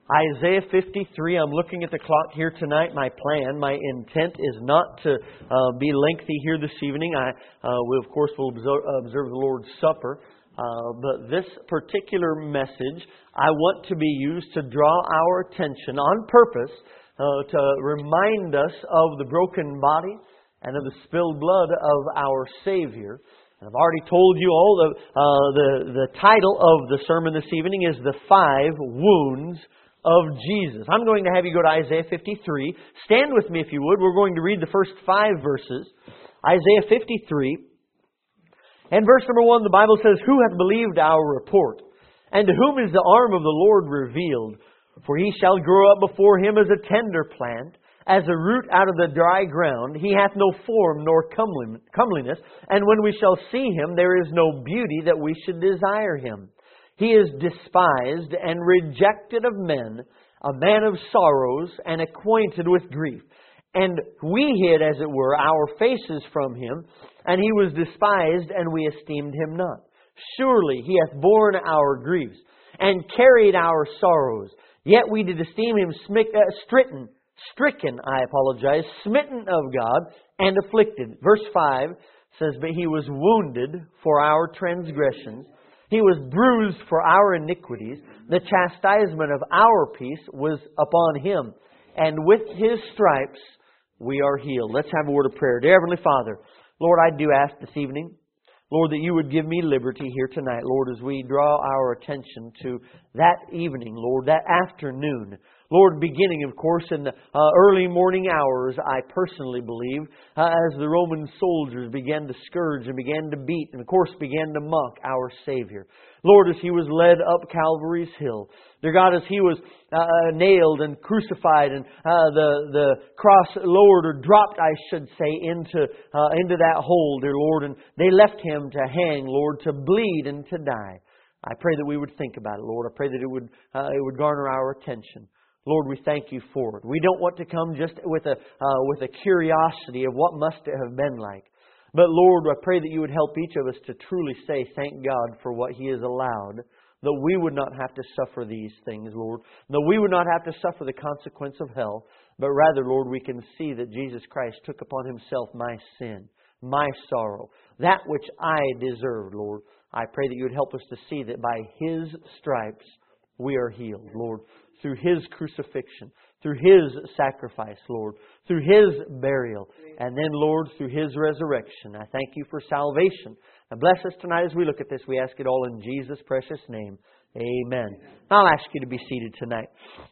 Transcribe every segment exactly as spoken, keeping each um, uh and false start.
Isaiah fifty-three. I'm looking at the clock here tonight. My plan, my intent is not to uh, be lengthy here this evening. I uh, will, of course, will observe, observe the Lord's Supper. Uh, but this particular message, I want to be used to draw our attention on purpose uh, to remind us of the broken body and of the spilled blood of our Savior. And I've already told you all the, uh, the, the title of the sermon this evening is The Five Wounds of Jesus. I'm going to have you go to Isaiah fifty-three. Stand with me if you would. We're going to read the first five verses. Isaiah fifty-three. And verse number one, the Bible says, "Who hath believed our report? And to whom is the arm of the Lord revealed? For he shall grow up before him as a tender plant, as a root out of the dry ground. He hath no form nor comeliness. And when we shall see him, there is no beauty that we should desire him. He is despised and rejected of men, a man of sorrows and acquainted with grief. And we hid, as it were, our faces from him, and he was despised, and we esteemed him not. Surely he hath borne our griefs, and carried our sorrows. Yet we did esteem him smic- uh, stricken, stricken, I apologize, smitten of God, and afflicted." Verse five says, "But he was wounded for our transgressions. He was bruised for our iniquities. The chastisement of our peace was upon him. And with his stripes we are healed." Let's have a word of prayer. Dear Heavenly Father, Lord, I do ask this evening, Lord, that you would give me liberty here tonight, Lord, as we draw our attention to that evening, Lord, that afternoon. Lord, beginning, of course, in the uh, early morning hours, I personally believe, uh, as the Roman soldiers began to scourge and began to beat and, of course, began to mock our Savior. Lord, as He was led up Calvary's hill. Dear God, as He was uh, nailed and crucified and uh, the, the cross lowered or dropped, I should say, into, uh, into that hole, dear Lord, and they left Him to hang, Lord, to bleed and to die. I pray that we would think about it, Lord. I pray that it would, uh, it would garner our attention. Lord, we thank you for it. We don't want to come just with a uh, with a curiosity of what must it have been like. But Lord, I pray that you would help each of us to truly say thank God for what He has allowed, that we would not have to suffer these things, Lord, that we would not have to suffer the consequence of hell, but rather, Lord, we can see that Jesus Christ took upon Himself my sin, my sorrow, that which I deserved, Lord. I pray that you would help us to see that by His stripes we are healed, Lord. Through His crucifixion, through His sacrifice, Lord, through His burial, and then, Lord, through His resurrection. I thank you for salvation. And bless us tonight as we look at this. We ask it all in Jesus' precious name. Amen. I'll ask you to be seated tonight.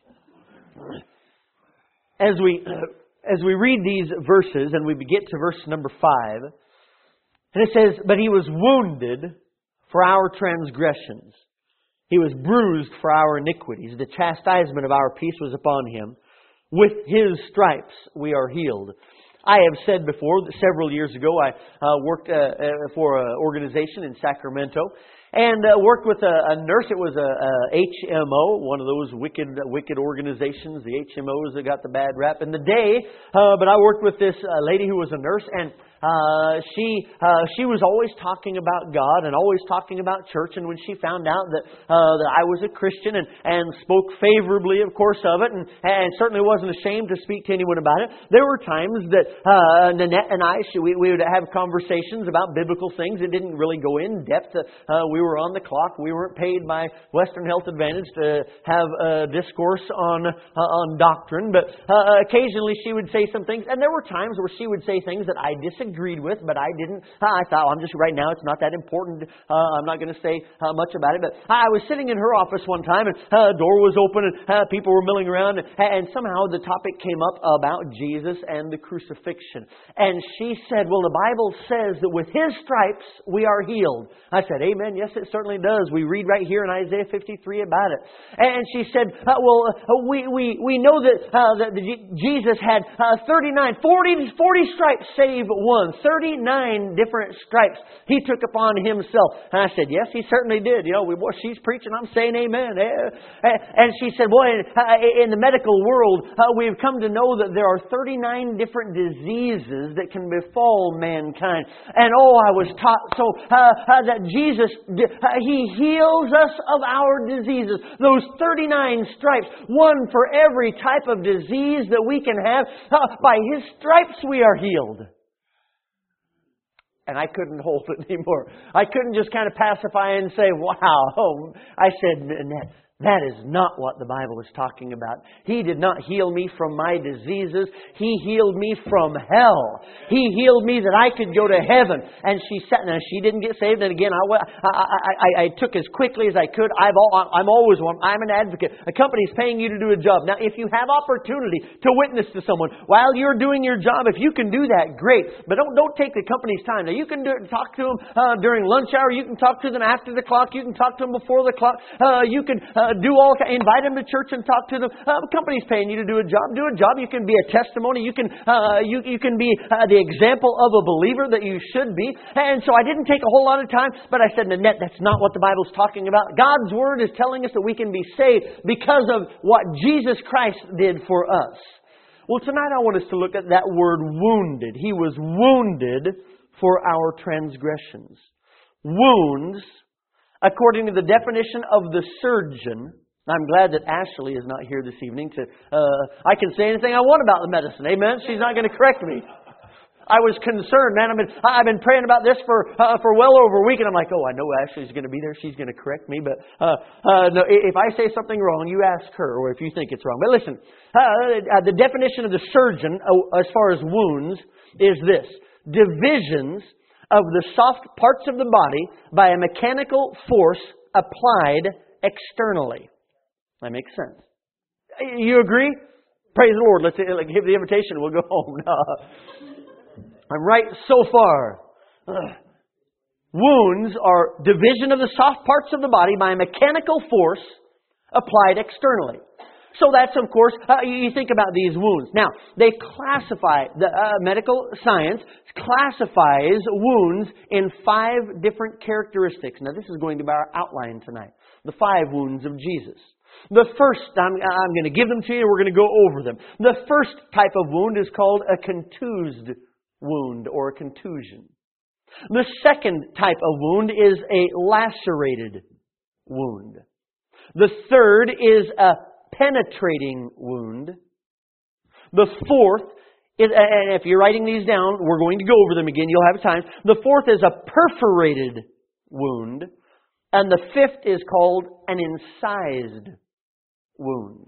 As we, as we read these verses, and we get to verse number five, and it says, "But He was wounded for our transgressions. He was bruised for our iniquities. The chastisement of our peace was upon Him. With His stripes we are healed." I have said before that several years ago I uh, worked uh, uh, for an organization in Sacramento and uh, worked with a, a nurse. It was a, a H M O, one of those wicked wicked organizations, the H M Os that got the bad rap in the day. Uh, but I worked with this uh, lady who was a nurse, and Uh, she uh, she was always talking about God and always talking about church. And when she found out that uh, that I was a Christian and, and spoke favorably, of course, of it, and, and certainly wasn't ashamed to speak to anyone about it, there were times that uh, Nanette and I, she, we, we would have conversations about biblical things. It didn't really go in depth. Uh, we were on the clock. We weren't paid by Western Health Advantage to have a discourse on uh, on doctrine. But uh, occasionally she would say some things, and there were times where she would say things that I disagreed agreed with, but I didn't. I thought, well, I'm just right now, it's not that important. Uh, I'm not going to say uh, much about it. But I was sitting in her office one time, and uh, a door was open, and uh, people were milling around, and, and somehow the topic came up about Jesus and the crucifixion. And she said, "Well, the Bible says that with His stripes we are healed." I said, "Amen. Yes, it certainly does. We read right here in Isaiah fifty-three about it." And she said, uh, "Well, uh, we we we know that uh, that Jesus had uh, thirty-nine, forty, forty stripes save one." thirty-one, thirty-nine different stripes He took upon Himself. And I said, yes, He certainly did. You know, we, boy, she's preaching, I'm saying amen. And she said, boy, in the medical world, we've come to know that there are thirty-nine different diseases that can befall mankind. And oh, I was taught so uh, that Jesus, He heals us of our diseases. Those thirty-nine stripes, one for every type of disease that we can have. Uh, by His stripes we are healed. And I couldn't hold it anymore. I couldn't just kind of pacify and say, wow. I said, Annette, that is not what the Bible is talking about. He did not heal me from my diseases. He healed me from hell. He healed me that I could go to heaven. And she sat, now she didn't get saved. And again, I, I, I, I took as quickly as I could. I've all, I'm always one. I'm an advocate. A company's paying you to do a job. Now, if you have opportunity to witness to someone while you're doing your job, if you can do that, great. But don't don't take the company's time. Now, you can do it, talk to them uh, during lunch hour. You can talk to them after the clock. You can talk to them before the clock. Uh, you can uh, do all, invite them to church and talk to them. Uh, the company's paying you to do a job. Do a job. You can be a testimony. You can uh, you you can be uh, the example of a believer that you should be. And so I didn't take a whole lot of time, but I said, Nanette, that's not what the Bible's talking about. God's Word is telling us that we can be saved because of what Jesus Christ did for us. Well, tonight I want us to look at that word wounded. He was wounded for our transgressions. Wounds, according to the definition of the surgeon. I'm glad that Ashley is not here this evening to, uh, I can say anything I want about the medicine. Amen? She's not going to correct me. I was concerned, man. I've been, I've been praying about this for uh, for well over a week, and I'm like, oh, I know Ashley's going to be there. She's going to correct me. But uh, uh, no, if I say something wrong, you ask her, or if you think it's wrong. But listen, uh, the definition of the surgeon, uh, as far as wounds, is this. Divisions of the soft parts of the body by a mechanical force applied externally. That makes sense. You agree? Praise the Lord. Let's give the invitation. We'll go home. I'm right so far. Ugh. Wounds are division of the soft parts of the body by a mechanical force applied externally. So that's, of course, uh, you think about these wounds. Now, they classify, the uh, medical science classifies wounds in five different characteristics. Now, this is going to be our outline tonight. The five wounds of Jesus. The first, I'm, I'm going to give them to you, we're going to go over them. The first type of wound is called a contused wound or a contusion. The second type of wound is a lacerated wound. The third is a penetrating wound. The fourth is, and if you're writing these down, we're going to go over them again, you'll have time. The fourth is a perforated wound. And the fifth is called an incised wound.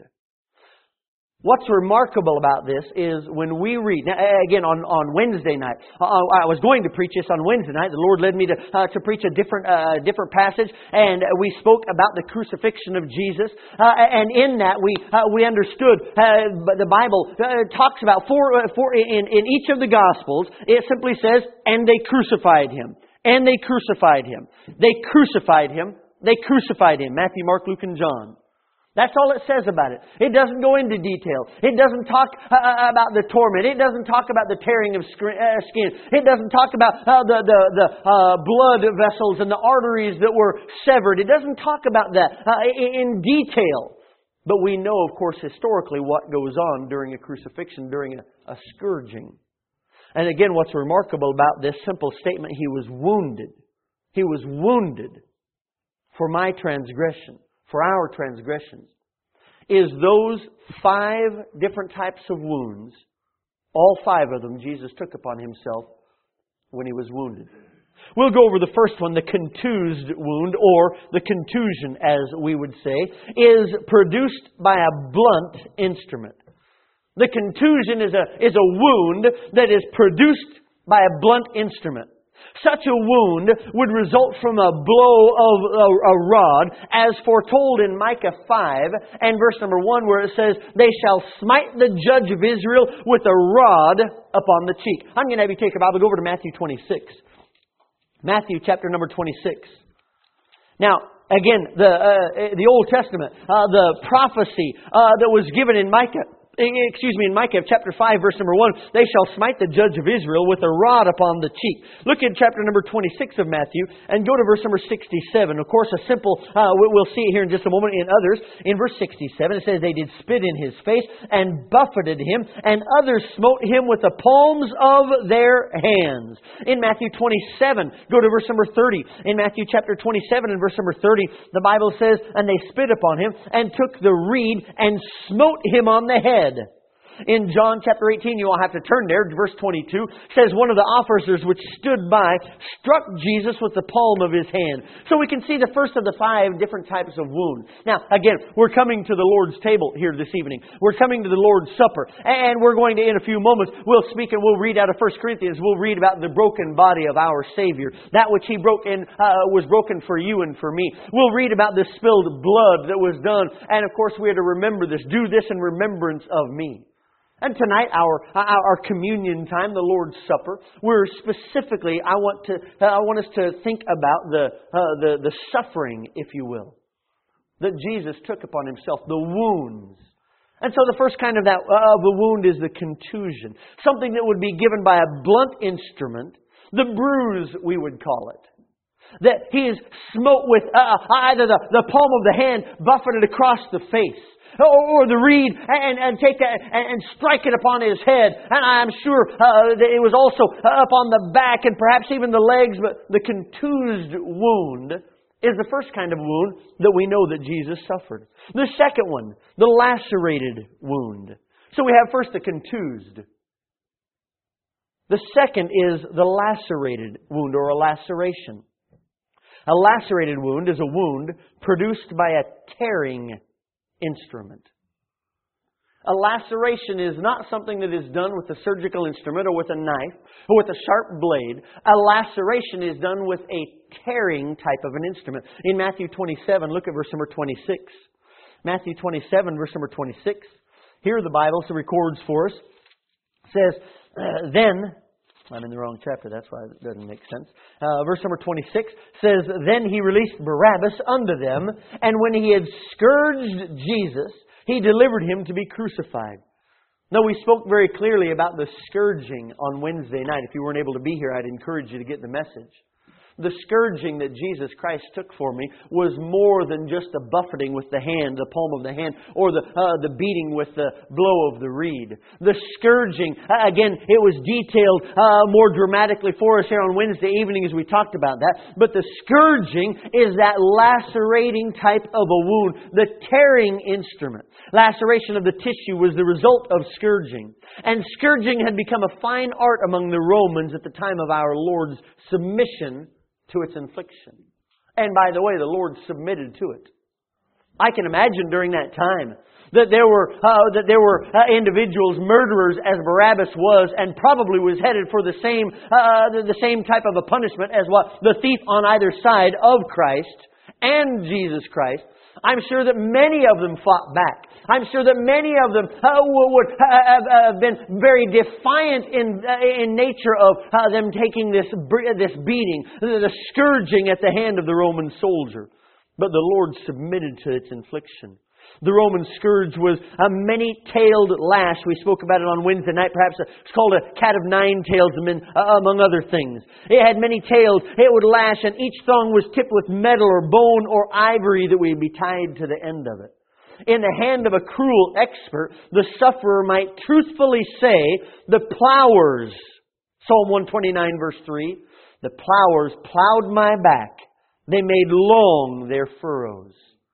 What's remarkable about this is when we read, now again on, on Wednesday night, uh, I was going to preach this on Wednesday night. The Lord led me to uh, to preach a different uh, different passage, and we spoke about the crucifixion of Jesus. Uh, and in that we uh, we understood uh, the Bible uh, talks about four, uh, four in in each of the Gospels. It simply says, "And they crucified Him." And they crucified Him. They crucified Him. They crucified Him. Matthew, Mark, Luke, and John. That's all it says about it. It doesn't go into detail. It doesn't talk uh, about the torment. It doesn't talk about the tearing of skin. It doesn't talk about uh, the, the, the uh, blood vessels and the arteries that were severed. It doesn't talk about that uh, in detail. But we know, of course, historically what goes on during a crucifixion, during a, a scourging. And again, what's remarkable about this simple statement, He was wounded. He was wounded for my transgression, for our transgressions, is those five different types of wounds, all five of them Jesus took upon Himself when He was wounded. We'll go over the first one, the contused wound, or the contusion, as we would say, is produced by a blunt instrument. The contusion is a, is a wound that is produced by a blunt instrument. Such a wound would result from a blow of a, a rod, as foretold in Micah five and verse number one, where it says, "They shall smite the judge of Israel with a rod upon the cheek." I'm going to have you take a Bible, go over to Matthew twenty-six. Matthew chapter number twenty-six. Now, again, the uh, the Old Testament, uh, the prophecy uh, that was given in Micah excuse me, in Micah chapter five, verse number one, they shall smite the judge of Israel with a rod upon the cheek. Look at chapter number twenty-six of Matthew and go to verse number sixty-seven. Of course, a simple, uh, we'll see it here in just a moment in others. In verse sixty-seven, it says, they did spit in his face and buffeted him, and others smote him with the palms of their hands. In Matthew twenty-seven, go to verse number thirty. In Matthew chapter twenty-seven and verse number thirty, the Bible says, and they spit upon him and took the reed and smote him on the head. In John chapter eighteen, you all have to turn there, verse twenty-two, says one of the officers which stood by struck Jesus with the palm of his hand. So we can see the first of the five different types of wound. Now, again, we're coming to the Lord's table here this evening. We're coming to the Lord's Supper. And we're going to, in a few moments, we'll speak and we'll read out of First Corinthians. We'll read about the broken body of our Savior. That which He broke in uh, was broken for you and for me. We'll read about the spilled blood that was done. And of course, we are to remember this. Do this in remembrance of me. And tonight, our, our our communion time, the Lord's Supper, we're specifically, I want to I want us to think about the uh, the the suffering, if you will, that Jesus took upon Himself, the wounds. And so the first kind of that uh, of the wound is the contusion, something that would be given by a blunt instrument, the bruise we would call it. That He is smote with uh, either the, the palm of the hand buffeted across the face, or the reed, and, and take that and, and strike it upon His head. And I'm sure uh, that it was also up on the back and perhaps even the legs. But the contused wound is the first kind of wound that we know that Jesus suffered. The second one, the lacerated wound. So we have first the contused. The second is the lacerated wound, or a laceration. A lacerated wound is a wound produced by a tearing instrument. A laceration is not something that is done with a surgical instrument or with a knife or with a sharp blade. A laceration is done with a tearing type of an instrument. In Matthew twenty-seven, look at verse number twenty-six. Matthew twenty-seven, verse number twenty-six. Here the Bible records for us, says, uh, then, I'm in the wrong chapter, that's why it doesn't make sense. Uh, verse number twenty-six says, then He released Barabbas unto them, and when He had scourged Jesus, He delivered Him to be crucified. Now, we spoke very clearly about the scourging on Wednesday night. If you weren't able to be here, I'd encourage you to get the message. The scourging that Jesus Christ took for me was more than just the buffeting with the hand, the palm of the hand, or the uh, the beating with the blow of the reed. The scourging, uh, again, it was detailed uh, more dramatically for us here on Wednesday evening as we talked about that. But the scourging is that lacerating type of a wound, the tearing instrument. Laceration of the tissue was the result of scourging. And scourging had become a fine art among the Romans at the time of our Lord's submission to its infliction. And by the way, the Lord submitted to it. I can imagine during that time that there were uh, that there were uh, individuals, murderers, as Barabbas was, and probably was headed for the same uh, the, the same type of a punishment as what the thief on either side of Christ and Jesus Christ. I'm sure that many of them fought back. I'm sure that many of them uh, would have uh, been very defiant in uh, in nature of uh, them taking this this beating, the scourging at the hand of the Roman soldier. But the Lord submitted to its infliction. The Roman scourge was a many-tailed lash. We spoke about it on Wednesday night. Perhaps it's called a cat of nine tails, among other things. It had many tails. It would lash, and each thong was tipped with metal or bone or ivory that would be tied to the end of it. In the hand of a cruel expert, the sufferer might truthfully say, the plowers, Psalm one twenty-nine, verse three, the plowers plowed my back. They made long their furrows.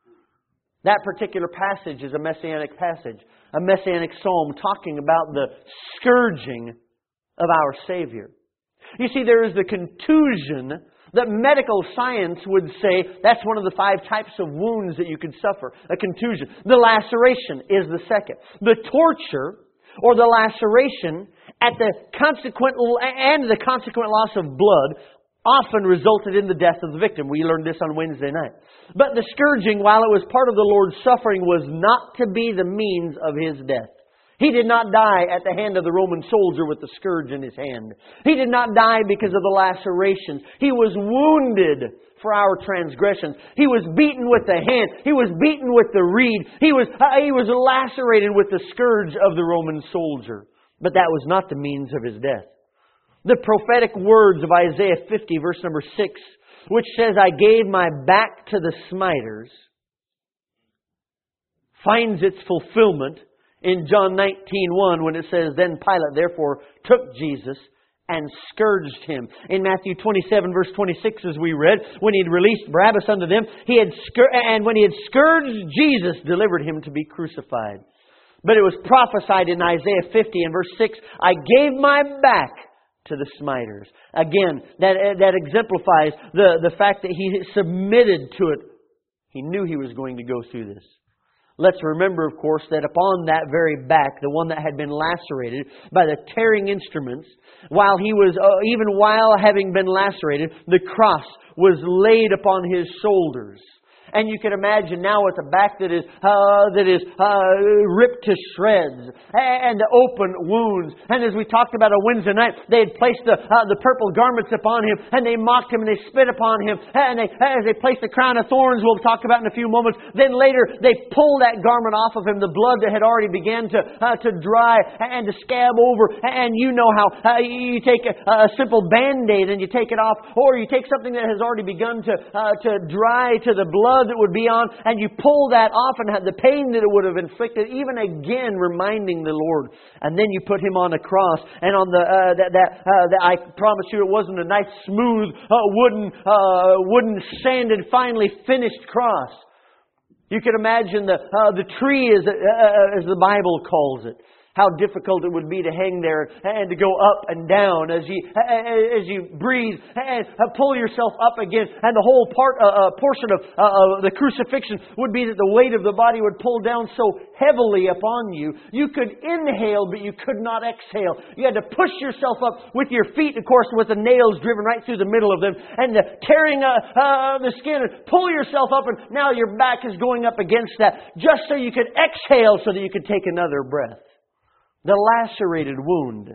That particular passage is a messianic passage, a messianic psalm talking about the scourging of our Savior. You see, there is the contusion that medical science would say that's one of the five types of wounds that you could suffer, a contusion. The laceration is the second. The torture or the laceration at the consequent and the consequent loss of blood often resulted in the death of the victim. We learned this on Wednesday night. But the scourging, while it was part of the Lord's suffering, was not to be the means of His death. He did not die at the hand of the Roman soldier with the scourge in his hand. He did not die because of the lacerations. He was wounded for our transgressions. He was beaten with the hand. He was beaten with the reed. He was, uh, he was lacerated with the scourge of the Roman soldier. But that was not the means of His death. The prophetic words of Isaiah fifty, verse number six, which says, I gave my back to the smiters, finds its fulfillment in John nineteen one, when it says, Then Pilate therefore took Jesus and scourged Him. In Matthew twenty-seven, verse twenty-six, as we read, when He had released Barabbas unto them, He had scur- and when He had scourged Jesus, delivered Him to be crucified. But it was prophesied in Isaiah fifty and verse six, I gave my back to the smiters. Again, that, that exemplifies the, the fact that He submitted to it. He knew He was going to go through this. Let's remember, of course, that upon that very back, the one that had been lacerated by the tearing instruments, while he was, uh, even while having been lacerated, the cross was laid upon His shoulders. And you can imagine now with a back that is uh, that is uh, ripped to shreds and open wounds. And as we talked about on Wednesday night, they had placed the uh, the purple garments upon Him, and they mocked Him, and they spit upon Him, and they as they placed the crown of thorns, we'll talk about in a few moments. Then later they pulled that garment off of Him, the blood that had already began to uh, to dry and to scab over. And you know how uh, you take a, a simple Band-Aid and you take it off, or you take something that has already begun to uh, to dry to the blood that would be on, and you pull that off, and have the pain that it would have inflicted, even again reminding the Lord. And then you put Him on a cross, and on the uh, that that, uh, that I promise you, it wasn't a nice smooth uh, wooden uh, wooden sanded, finely finished cross. You can imagine the uh, the tree, as uh, as the Bible calls it. How difficult it would be to hang there and to go up and down as you as you breathe and pull yourself up again. And the whole part uh, portion of uh, the crucifixion would be that the weight of the body would pull down so heavily upon you. You could inhale, but you could not exhale. You had to push yourself up with your feet, of course, with the nails driven right through the middle of them, and the tearing uh, uh, the skin, and pull yourself up, and now your back is going up against that, just so you could exhale, so that you could take another breath. The lacerated wound.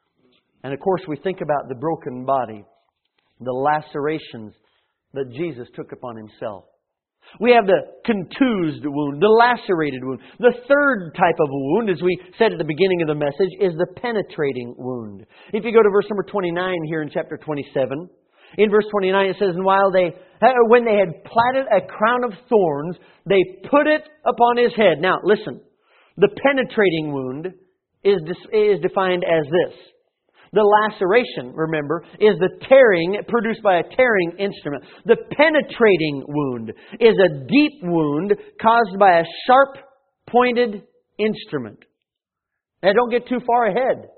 And of course we think about the broken body, the lacerations that Jesus took upon Himself. We have the contused wound, the lacerated wound. The third type of wound, as we said at the beginning of the message, is the penetrating wound. If you go to verse number twenty-nine here in chapter twenty-seven, in verse twenty-nine it says, And while they, when they had platted a crown of thorns, they put it upon His head. Now listen, the penetrating wound is is defined as this. The laceration, remember, is the tearing produced by a tearing instrument. The penetrating wound is a deep wound caused by a sharp pointed instrument. Now don't get too far ahead.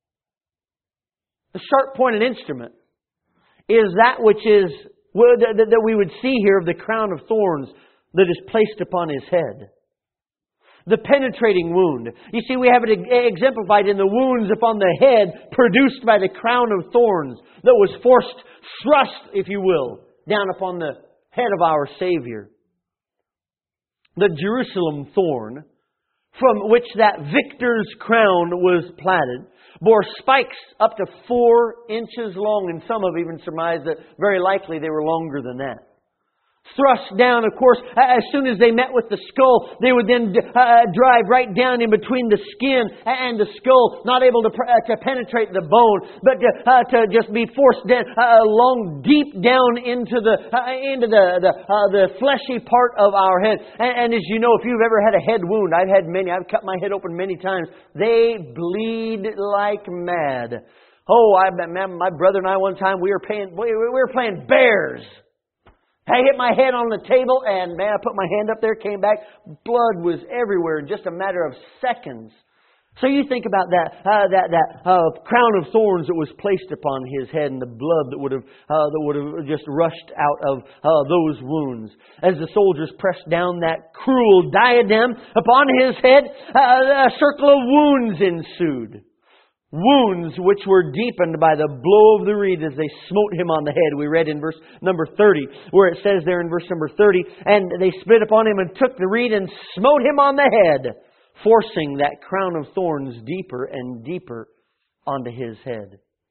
The sharp pointed instrument is that which is that we would see here of the crown of thorns that is placed upon His head. The penetrating wound. You see, we have it exemplified in the wounds upon the head produced by the crown of thorns that was forced, thrust, if you will, down upon the head of our Savior. The Jerusalem thorn, from which that victor's crown was platted, bore spikes up to four inches long, and some have even surmised that very likely they were longer than that. Thrust down, of course, as soon as they met with the skull, they would then uh, drive right down in between the skin and the skull, not able to, uh, to penetrate the bone, but to, uh, to just be forced down, uh, long, deep down into the uh, into the the, uh, the fleshy part of our head. And, and as you know, if you've ever had a head wound, I've had many. I've cut my head open many times. They bleed like mad. Oh, I man, my brother and I one time we were playing we were playing bears. I hit my head on the table, and man, I put my hand up there, came back. Blood was everywhere in just a matter of seconds. So you think about that uh, that that uh, crown of thorns that was placed upon His head, and the blood that would have uh, that would have just rushed out of uh, those wounds. As the soldiers pressed down that cruel diadem upon His head, uh, a circle of wounds ensued. Wounds which were deepened by the blow of the reed as they smote Him on the head. We read in verse number thirty, where it says there in verse number thirty, And they spit upon Him and took the reed and smote Him on the head, forcing that crown of thorns deeper and deeper onto His head.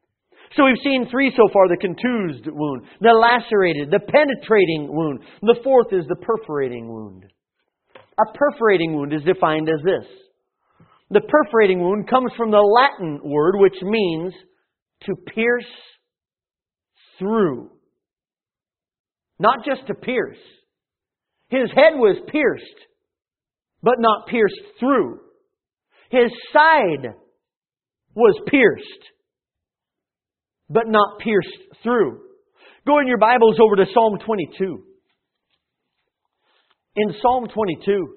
So we've seen three so far: the contused wound, the lacerated, the penetrating wound. The fourth is the perforating wound. A perforating wound is defined as this. The perforating wound comes from the Latin word which means to pierce through. Not just to pierce. His head was pierced, but not pierced through. His side was pierced, but not pierced through. Go in your Bibles over to Psalm twenty-two. In Psalm twenty-two.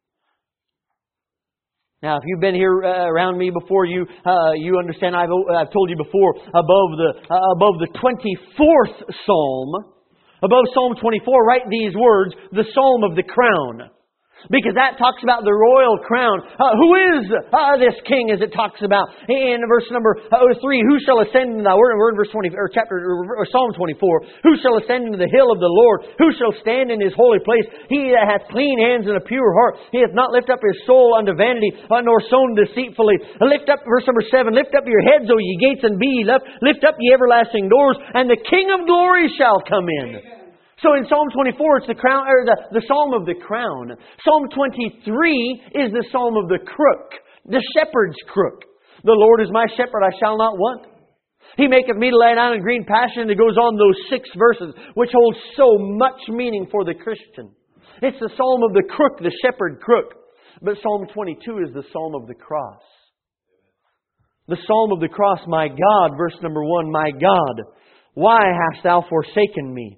Now, if you've been here uh, around me before, you uh, you understand. I've I've told you before above the uh, above the twenty-fourth Psalm, above Psalm twenty-four, write these words: the Psalm of the Crown. Because that talks about the royal crown. Uh, who is uh, this king, as it talks about in verse number uh, three? Who shall ascend into thy word? We're in verse twenty, or chapter, or Psalm twenty-four. Who shall ascend into the hill of the Lord? Who shall stand in His holy place? He that hath clean hands and a pure heart. He hath not lifted up his soul unto vanity, uh, nor sown deceitfully. Lift up, verse number seven. Lift up your heads, O ye gates, and be ye left. Lift up ye everlasting doors, and the King of glory shall come in. So in Psalm twenty-four, it's the crown, or the, the Psalm of the crown. Psalm twenty-three is the Psalm of the crook, the shepherd's crook. The Lord is my shepherd, I shall not want. He maketh me to lie down in green pasture. And it goes on those six verses, which hold so much meaning for the Christian. It's the Psalm of the crook, the shepherd crook. But Psalm twenty-two is the Psalm of the cross. The Psalm of the cross, my God, verse number one, my God, why hast thou forsaken me?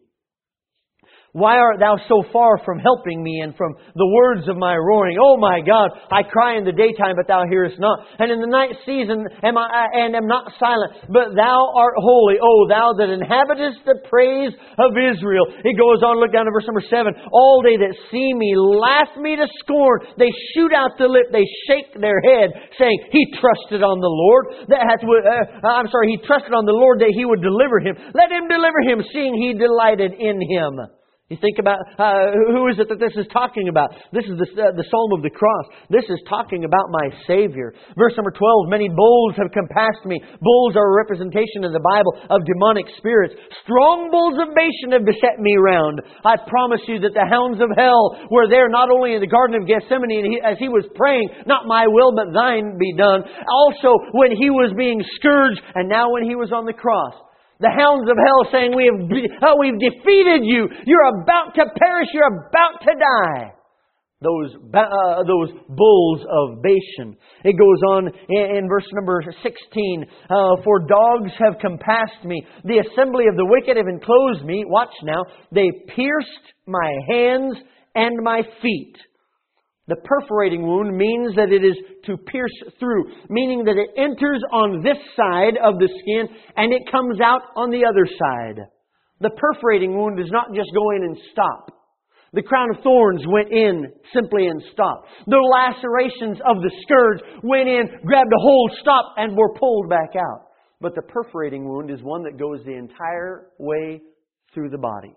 Why art thou so far from helping me and from the words of my roaring? Oh my God, I cry in the daytime, but thou hearest not. And in the night season am I and am not silent, but thou art holy. Oh, thou that inhabitest the praise of Israel. It goes on, look down to verse number seven. All they that see me laugh me to scorn. They shoot out the lip. They shake their head, saying, He trusted on the Lord. That hath, uh, I'm sorry, he trusted on the Lord that He would deliver him. Let Him deliver him, seeing He delighted in him. You think about, uh, who is it that this is talking about? This is the, uh, the Psalm of the cross. This is talking about my Savior. Verse number twelve, many bulls have compassed me. Bulls are a representation in the Bible of demonic spirits. Strong bulls of Bashan have beset me round. I promise you that the hounds of hell were there not only in the Garden of Gethsemane and he, as He was praying, not my will but thine be done. Also when He was being scourged and now when He was on the cross. The hounds of hell saying, we have, oh, we've defeated you. You're about to perish. You're about to die. Those, uh, those bulls of Bashan. It goes on in, in verse number sixteen. Uh, For dogs have compassed me. The assembly of the wicked have enclosed me. Watch now. They pierced my hands and my feet. The perforating wound means that it is to pierce through, meaning that it enters on this side of the skin and it comes out on the other side. The perforating wound does not just go in and stop. The crown of thorns went in simply and stopped. The lacerations of the scourge went in, grabbed a hold, stopped, and were pulled back out. But the perforating wound is one that goes the entire way through the body.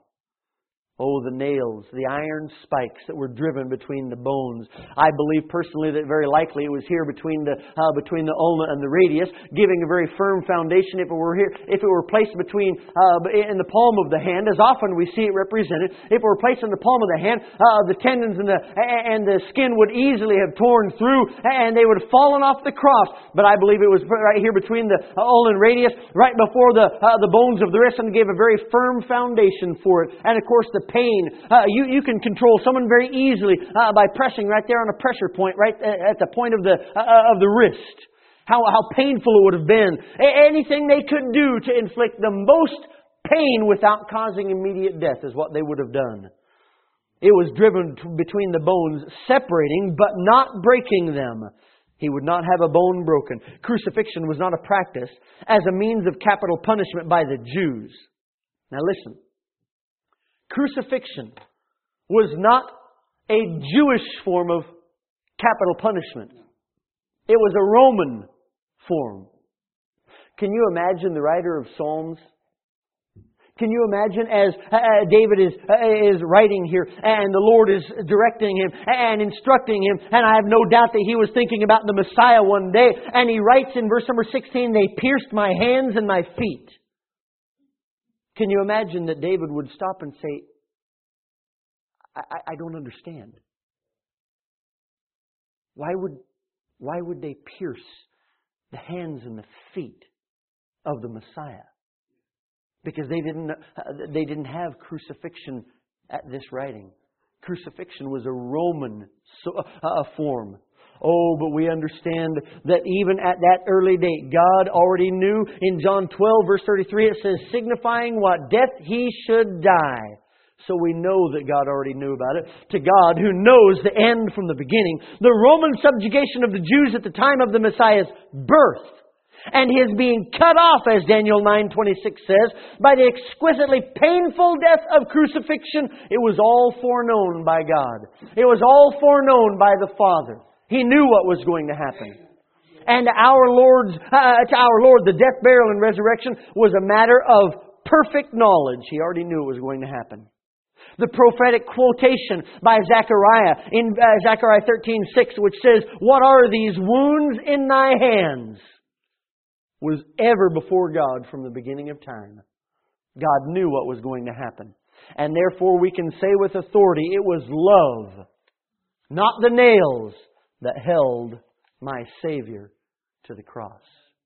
Oh, the nails, the iron spikes that were driven between the bones. I believe personally that very likely it was here between the uh, between the ulna and the radius, giving a very firm foundation. If it were here, if it were placed between uh, in the palm of the hand, as often we see it represented, if it were placed in the palm of the hand, uh, the tendons and the and the skin would easily have torn through, and they would have fallen off the cross. But I believe it was right here between the ulna and radius, right before the uh, the bones of the wrist, and gave a very firm foundation for it. And of course, the pain. Uh, you, you can control someone very easily uh, by pressing right there on a pressure point, right at the point of the uh, of the wrist. How, how painful it would have been. A- anything they could do to inflict the most pain without causing immediate death is what they would have done. It was driven t- between the bones, separating but not breaking them. He would not have a bone broken. Crucifixion was not a practice as a means of capital punishment by the Jews. Now listen. Crucifixion was not a Jewish form of capital punishment. It was a Roman form. Can you imagine the writer of Psalms Can you imagine as uh, David is uh, is writing here and the Lord is directing him and instructing him, and I have no doubt that he was thinking about the Messiah one day, and he writes in verse number sixteen, "They pierced my hands and my feet." Can you imagine that David would stop and say, I, I, I don't understand. Why would, why would they pierce the hands and the feet of the Messiah? Because they didn't, they didn't have crucifixion at this writing. Crucifixion was a Roman uh, form. Oh, but we understand that even at that early date, God already knew. In John twelve, verse thirty-three, it says, "Signifying what death He should die." So we know that God already knew about it. To God, who knows the end from the beginning, the Roman subjugation of the Jews at the time of the Messiah's birth, and His being cut off, as Daniel nine twenty-six says, by the exquisitely painful death of crucifixion, it was all foreknown by God. It was all foreknown by the Father. He knew what was going to happen. And our Lord's, uh, to our Lord, the death, burial, and resurrection was a matter of perfect knowledge. He already knew it was going to happen. The prophetic quotation by Zechariah in uh, Zechariah thirteen six, which says, "What are these wounds in thy hands?" was ever before God from the beginning of time. God knew what was going to happen. And therefore we can say with authority, it was love, not the nails, that held my Savior to the cross.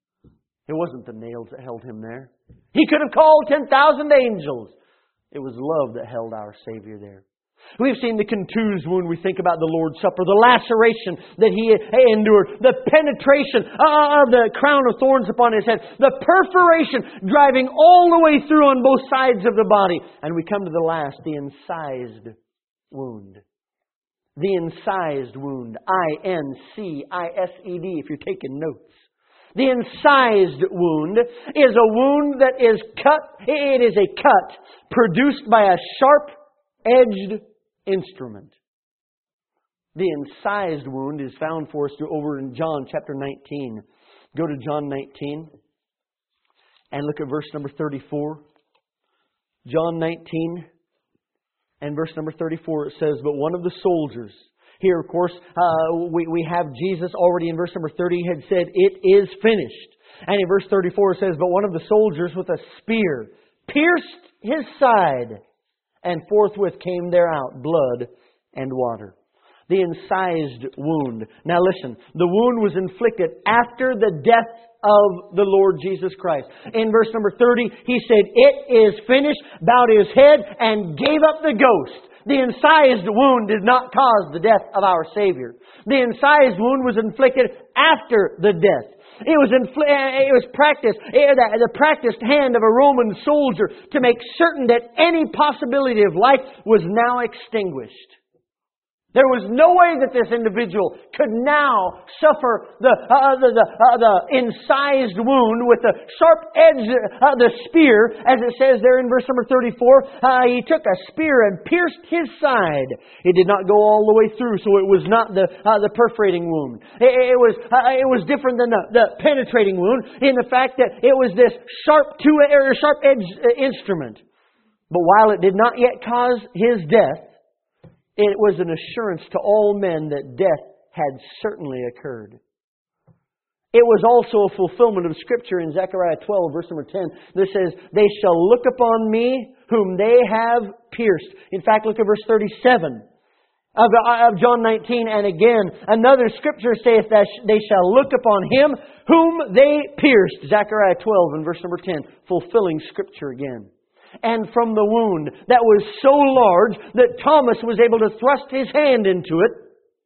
It wasn't the nails that held Him there. He could have called ten thousand angels. It was love that held our Savior there. We've seen the contused wound. We think about the Lord's Supper, the laceration that He endured, the penetration of the crown of thorns upon His head, the perforation driving all the way through on both sides of the body. And we come to the last, the incised wound. The incised wound. I N C I S E D, if you're taking notes. The incised wound is a wound that is cut. It is a cut produced by a sharp-edged instrument. The incised wound is found for us over in John chapter nineteen. Go to John nineteen and look at verse number thirty-four. John nineteen and verse number thirty-four, it says, "But one of the soldiers," here, of course, uh, we, we have Jesus already in verse number thirty had said, "It is finished." And in verse thirty-four it says, "But one of the soldiers with a spear pierced His side, and forthwith came there out blood and water." The incised wound. Now listen, the wound was inflicted after the death of the Lord Jesus Christ. In verse number thirty, He said, "It is finished," bowed His head, and gave up the ghost. The incised wound did not cause the death of our Savior. The incised wound was inflicted after the death. It was infl- it was practiced, the practiced hand of a Roman soldier to make certain that any possibility of life was now extinguished. There was no way that this individual could now suffer the uh, the the, uh, the incised wound with the sharp edge, uh, the spear, as it says there in verse number thirty-four. Uh, he took a spear and pierced His side. It did not go all the way through, so it was not the uh, the perforating wound. It, it was uh, it was different than the, the penetrating wound in the fact that it was this sharp two or sharp edged instrument. But while it did not yet cause His death, it was an assurance to all men that death had certainly occurred. It was also a fulfillment of Scripture in Zechariah twelve, verse number ten, that says, "They shall look upon me whom they have pierced." In fact, look at verse thirty-seven of, of John nineteen. "And again, another Scripture saith that they shall look upon Him whom they pierced." Zechariah twelve and verse number ten, fulfilling Scripture again. "And from the wound that was so large that Thomas was able to thrust his hand into it,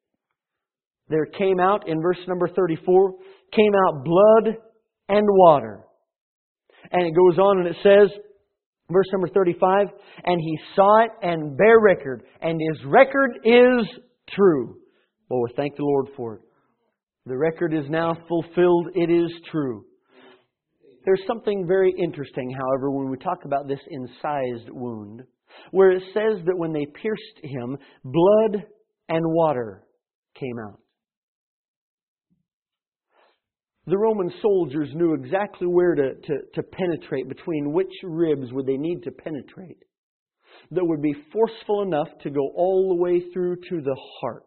there came out," in verse number thirty-four, "came out blood and water." And it goes on and it says, verse number thirty-five, "And he saw it and bare record, and his record is true." Well, we thank the Lord for it. The record is now fulfilled. It is true. There's something very interesting, however, when we talk about this incised wound, where it says that when they pierced Him, blood and water came out. The Roman soldiers knew exactly where to, to, to penetrate, between which ribs would they need to penetrate, that would be forceful enough to go all the way through to the heart,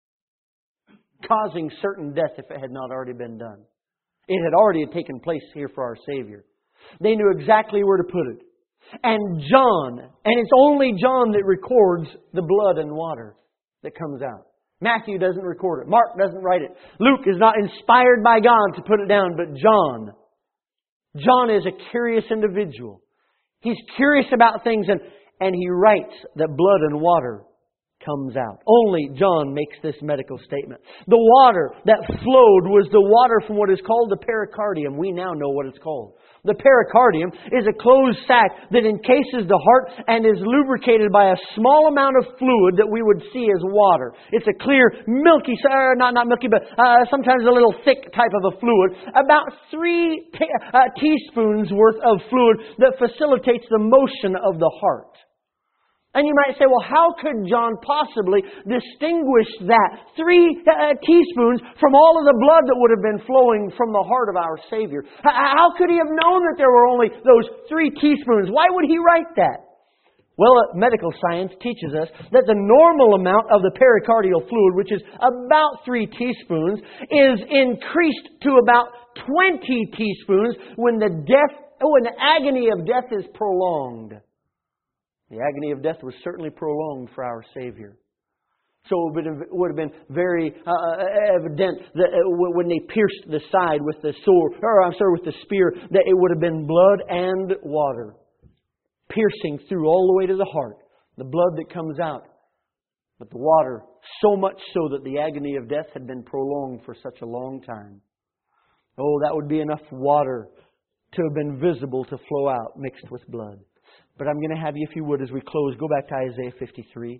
causing certain death if it had not already been done. It had already taken place here for our Savior. They knew exactly where to put it. And John, and it's only John that records the blood and water that comes out. Matthew doesn't record it. Mark doesn't write it. Luke is not inspired by God to put it down, but John. John is a curious individual. He's curious about things, and, and he writes that blood and water comes out. Only John makes this medical statement. The water that flowed was the water from what is called the pericardium. We now know what it's called. The pericardium is a closed sac that encases the heart and is lubricated by a small amount of fluid that we would see as water. It's a clear, milky, uh, not not milky, but uh, sometimes a little thick type of a fluid. About three t- uh, teaspoons worth of fluid that facilitates the motion of the heart. And you might say, well, how could John possibly distinguish that three uh, teaspoons from all of the blood that would have been flowing from the heart of our Savior? How could he have known that there were only those three teaspoons? Why would he write that? Well, uh, medical science teaches us that the normal amount of the pericardial fluid, which is about three teaspoons, is increased to about twenty teaspoons when the death, when the agony of death is prolonged. The agony of death was certainly prolonged for our Savior. So it would have been very uh, evident that when they pierced the side with the sword, or I'm sorry, with the spear, that it would have been blood and water piercing through all the way to the heart. The blood that comes out, but the water, so much so that the agony of death had been prolonged for such a long time. Oh, that would be enough water to have been visible to flow out mixed with blood. But I'm going to have you, if you would, as we close, go back to Isaiah fifty-three.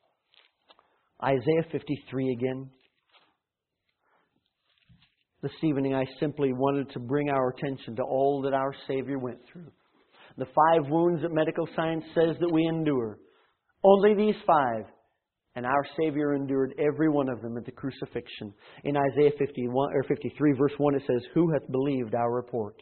Isaiah fifty-three again. This evening I simply wanted to bring our attention to all that our Savior went through. The five wounds that medical science says that we endure. Only these five. And our Savior endured every one of them at the crucifixion. In Isaiah fifty-one, or fifty-three, verse one, it says, "Who hath believed our report?"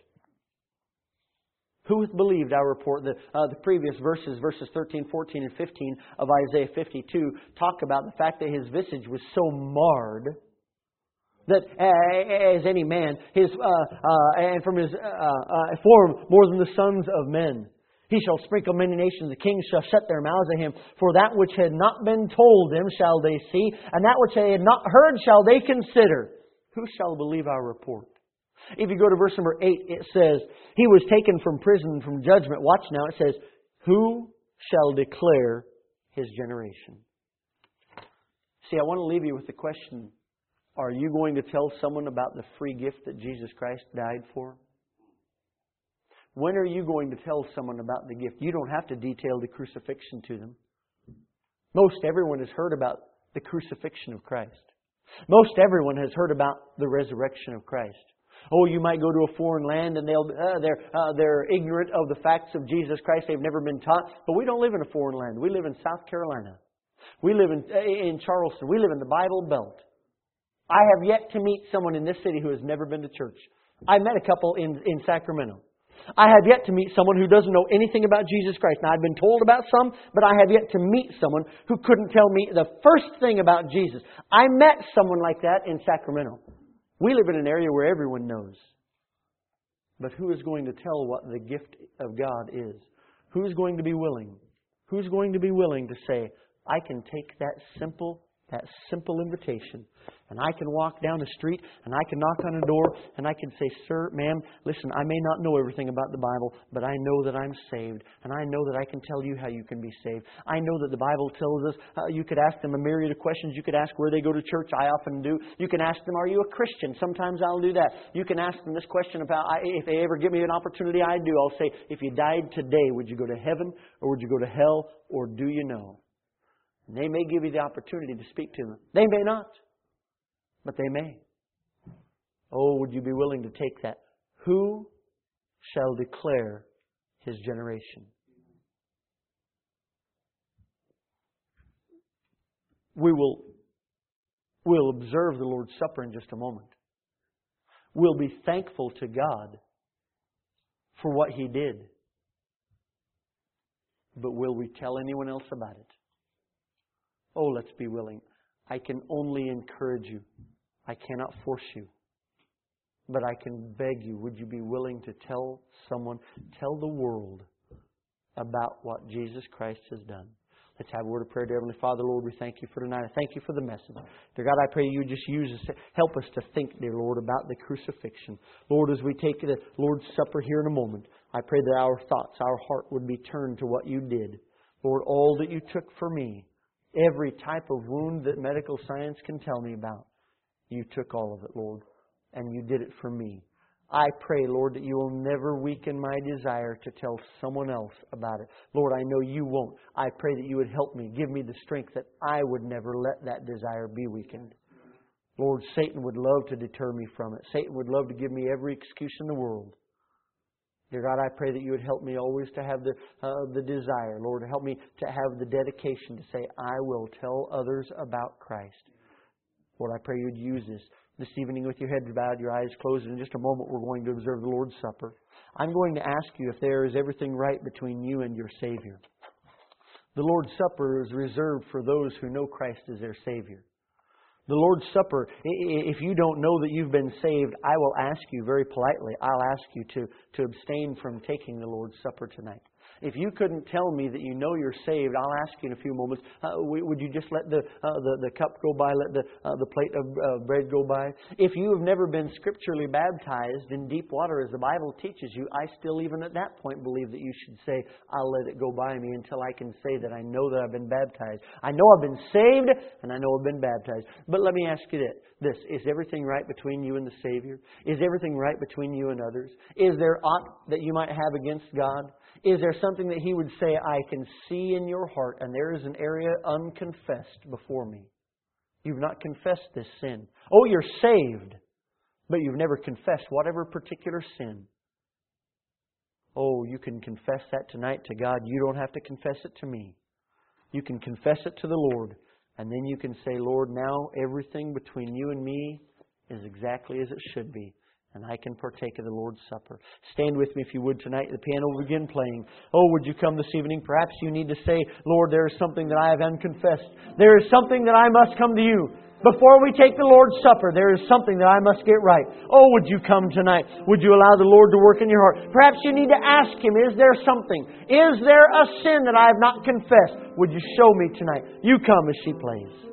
Who hath believed our report? The, uh, the previous verses, verses thirteen, fourteen, and fifteen of Isaiah fifty-two, talk about the fact that His visage was so marred that uh, as any man, his uh, uh, and from His uh, uh, form more than the sons of men. He shall sprinkle many nations, the kings shall shut their mouths at Him. For that which had not been told them shall they see, and that which they had not heard shall they consider. Who shall believe our report? If you go to verse number eight, it says, He was taken from prison, from judgment. Watch now, it says, who shall declare His generation? See, I want to leave you with the question, are you going to tell someone about the free gift that Jesus Christ died for? When are you going to tell someone about the gift? You don't have to detail the crucifixion to them. Most everyone has heard about the crucifixion of Christ. Most everyone has heard about the resurrection of Christ. Oh, you might go to a foreign land and they'll uh, they're uh, they're ignorant of the facts of Jesus Christ. They've never been taught. But we don't live in a foreign land. We live in South Carolina. We live in in Charleston. We live in the Bible Belt. I have yet to meet someone in this city who has never been to church. I met a couple in in Sacramento. I have yet to meet someone who doesn't know anything about Jesus Christ. Now, I've been told about some, but I have yet to meet someone who couldn't tell me the first thing about Jesus. I met someone like that in Sacramento. We live in an area where everyone knows. But who is going to tell what the gift of God is? Who's going to be willing? Who's going to be willing to say, I can take that simple That simple invitation. And I can walk down the street and I can knock on a door and I can say, Sir, ma'am, listen, I may not know everything about the Bible, but I know that I'm saved. And I know that I can tell you how you can be saved. I know that the Bible tells us uh, you could ask them a myriad of questions. You could ask where they go to church. I often do. You can ask them, are you a Christian? Sometimes I'll do that. You can ask them this question about, I, if they ever give me an opportunity, I do. I'll say, if you died today, would you go to heaven or would you go to hell, or do you know? And they may give you the opportunity to speak to them. They may not, but they may. Oh, would you be willing to take that? Who shall declare His generation? We will we'll observe the Lord's Supper in just a moment. We'll be thankful to God for what He did. But will we tell anyone else about it? Oh, let's be willing. I can only encourage you. I cannot force you. But I can beg you, would you be willing to tell someone, tell the world about what Jesus Christ has done? Let's have a word of prayer. Dear Heavenly Father, Lord, we thank You for tonight. I thank You for the message. Dear God, I pray You just use us, help us to think, dear Lord, about the crucifixion. Lord, as we take the Lord's Supper here in a moment, I pray that our thoughts, our heart would be turned to what You did. Lord, all that You took for me, every type of wound that medical science can tell me about, You took all of it, Lord, and You did it for me. I pray, Lord, that You will never weaken my desire to tell someone else about it. Lord, I know You won't. I pray that You would help me, give me the strength that I would never let that desire be weakened. Lord, Satan would love to deter me from it. Satan would love to give me every excuse in the world. Dear God, I pray that You would help me always to have the uh, the desire. Lord, help me to have the dedication to say, I will tell others about Christ. Lord, I pray You'd use this this evening with your head bowed, your eyes closed. In just a moment, we're going to observe the Lord's Supper. I'm going to ask you if there is everything right between you and your Savior. The Lord's Supper is reserved for those who know Christ as their Savior. The Lord's Supper, if you don't know that you've been saved, I will ask you very politely, I'll ask you to, to abstain from taking the Lord's Supper tonight. If you couldn't tell me that you know you're saved, I'll ask you in a few moments, uh, would you just let the, uh, the the cup go by, let the uh, the plate of uh, bread go by? If you have never been scripturally baptized in deep water as the Bible teaches you, I still even at that point believe that you should say, I'll let it go by me until I can say that I know that I've been baptized. I know I've been saved and I know I've been baptized. But let me ask you this. Is everything right between you and the Savior? Is everything right between you and others? Is there aught that you might have against God? Is there something that He would say, I can see in your heart and there is an area unconfessed before me? You've not confessed this sin. Oh, you're saved, but you've never confessed whatever particular sin. Oh, you can confess that tonight to God. You don't have to confess it to me. You can confess it to the Lord. And then you can say, Lord, now everything between You and me is exactly as it should be. And I can partake of the Lord's Supper. Stand with me if you would tonight. The piano will begin playing. Oh, would you come this evening? Perhaps you need to say, Lord, there is something that I have unconfessed. There is something that I must come to You. Before we take the Lord's Supper, there is something that I must get right. Oh, would you come tonight? Would you allow the Lord to work in your heart? Perhaps you need to ask Him, is there something? Is there a sin that I have not confessed? Would you show me tonight? You come as she plays.